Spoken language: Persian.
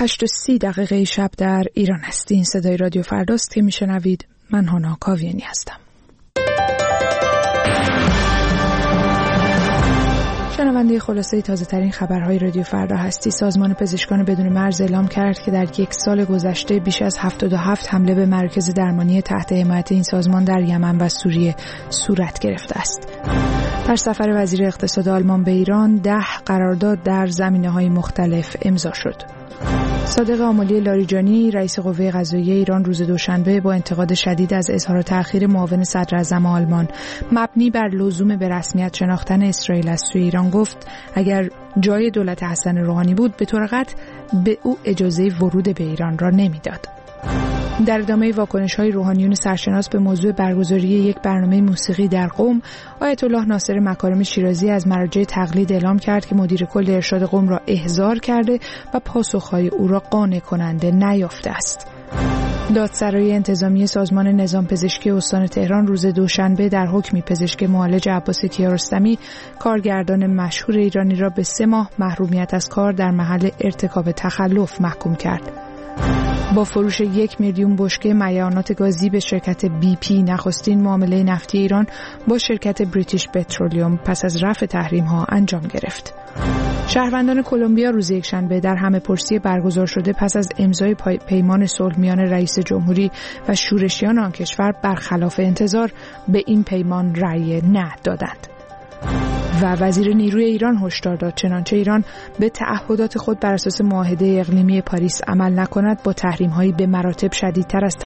8:30 شب در ایران است. این صدای رادیو فرداست که میشنوید. من هانا کاویانی هستم. شنونده خلاصه تازه ترین خبرهای رادیو فردا هستی. سازمان پزشکان بدون مرز اعلام کرد که در یک سال گذشته بیش از 77 حمله به مراکز درمانی تحت حمایت این سازمان در یمن و سوریه صورت گرفته است. در سفر وزیر اقتصاد آلمان به ایران 10 قرارداد در زمینه‌های مختلف امضا شد. صادق آملی لاریجانی رئیس قوه قضاییه ایران روز دوشنبه با انتقاد شدید از اظهار تأخیر معاون صدر اعظم آلمان مبنی بر لزوم به رسمیت شناختن اسرائیل از سوی ایران گفت اگر جای دولت حسن روحانی بود به طور قطع به او اجازه ورود به ایران را نمیداد. در ادامه واکنش‌های روحانیون سرشناس به موضوع برگزاری یک برنامه موسیقی در قم، آیت الله ناصر مکارم شیرازی از مراجع تقلید اعلام کرد که مدیر کل ارشاد قم را احضار کرده و پاسخ‌های او را قانع کننده نیافته است. دادسرای انتظامی سازمان نظام پزشکی استان تهران روز دوشنبه در حکمی پزشک معالج عباس کیارستمی کارگردان مشهور ایرانی را به 3 ماه محرومیت از کار در محل ارتکاب تخلف محکوم کرد. با فروش 1 میلیون بشکه معیارات گازی به شرکت BP نخستین معامله نفتی ایران با شرکت بریتیش پترولیوم پس از رفع تحریم‌ها انجام گرفت. شهروندان کلمبیا روز یکشنبه در همه‌پرسی برگزار شده پس از امضای پیمان صلح میان رئیس جمهوری و شورشیان آن کشور برخلاف انتظار به این پیمان رأی نه دادند. و وزیر نیروی ایران هشدار داد چنانچه ایران به تعهدات خود بر اساس معاهده اقلیمی پاریس عمل نکند با تحریم‌هایی به مراتب شدیدتر از